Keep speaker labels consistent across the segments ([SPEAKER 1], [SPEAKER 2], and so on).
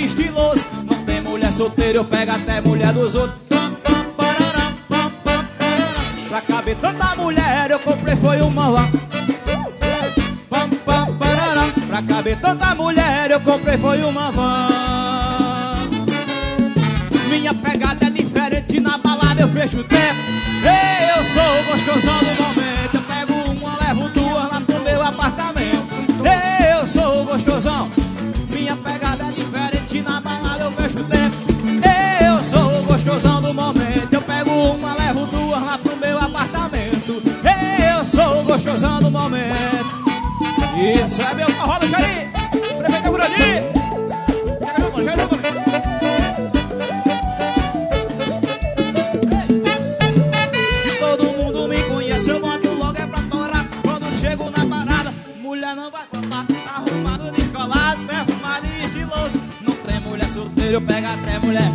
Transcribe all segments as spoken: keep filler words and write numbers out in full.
[SPEAKER 1] estiloso. Não tem mulher solteira, eu pego até mulher dos outros. Pra caber tanta mulher, eu comprei foi uma van. Pra caber tanta mulher, eu comprei foi uma van. Minha pegada é diferente, na balada eu fecho o tempo. Ei, eu sou gostosão do momento. Eu pego uma, levo duas lá pro meu apartamento. Ei, eu sou gostosão. Minha pegada é diferente, na balada eu fecho o tempo. Ei, eu sou gostosão do momento. Eu pego uma, levo duas lá pro meu apartamento. Ei, eu sou gostosão do momento. Isso é meu forró do Xeri, prefeito Gurani. E todo mundo me conhece, eu boto logo é pra torar. Quando chego na parada, mulher não vai contar. Arrumado, descolado, perfumado e estiloso. Não tem mulher solteira, eu pego até mulher.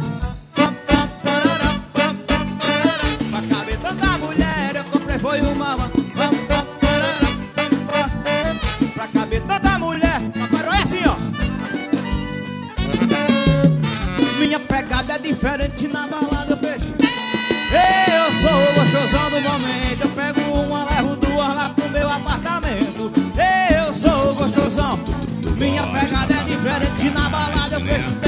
[SPEAKER 1] Pra caber tanta mulher, eu comprei foi uma van. Pra caber tanta mulher, papai, é assim, ó. Minha pegada é diferente, na balada eu fecho. Eu sou gostosão do momento. Eu pego uma, levo duas lá pro meu apartamento. Eu sou gostosão. Minha pegada é diferente, na balada eu fecho.